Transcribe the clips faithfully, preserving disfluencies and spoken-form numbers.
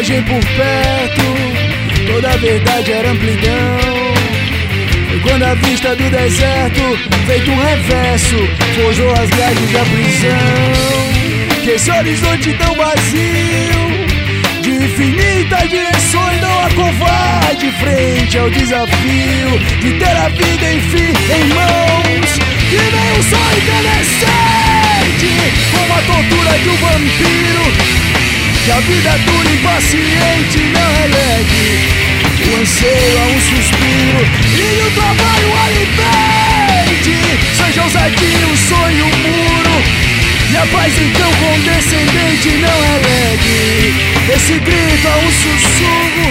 paisagem por perto, toda a verdade era amplidão. Foi quando a vista do deserto, feito um reverso, forjou as grades da prisão. Que esse horizonte tão vazio, de infinitas direções, não há covarde frente ao desafio de ter a vida enfim em mãos. Que nem um sol incandescente, como a tortura de um vampiro. Que a vida dura e paciente não relegue o anseio a um suspiro, e o trabalho alimente, seja ousadia, um sonho, um muro. E a paz então condescendente não relegue esse grito a um sussurro.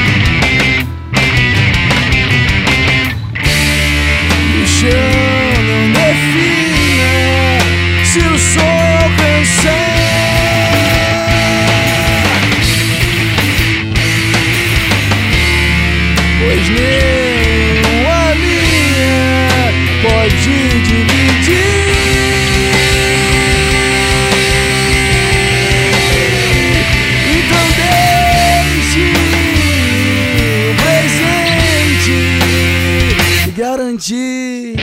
O chão não defina se o sol alcançar. Pois nenhuma linha pode dividir. Então deixe o presente garantir.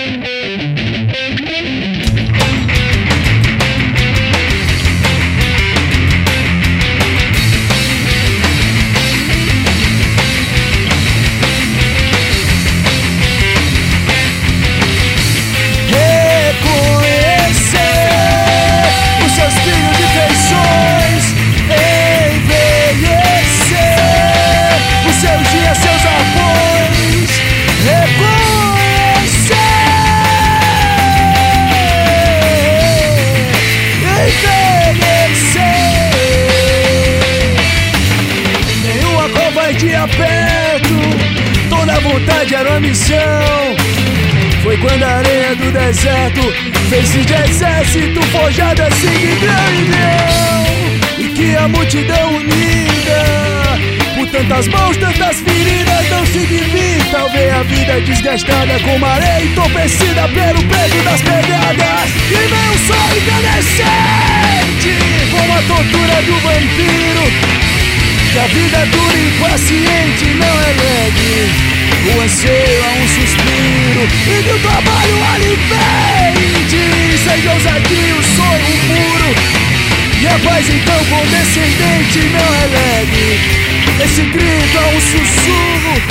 Perto, toda a vontade era uma missão. Foi quando a areia do deserto fez-se de exército forjado assim de grão. E que a multidão unida, por tantas mãos, tantas feridas, não se divirta ao ver a vida desgastada como areia entorpecida pelo peso das pedradas. E nem um sol incandescente, como a tortura do vampiro. Que a vida dura e paciente não relegue o anseio a um suspiro, e que o trabalho alimente, seja ousadia, um sonho, um muro. E a paz então condescendente não relegue esse grito a um sussurro.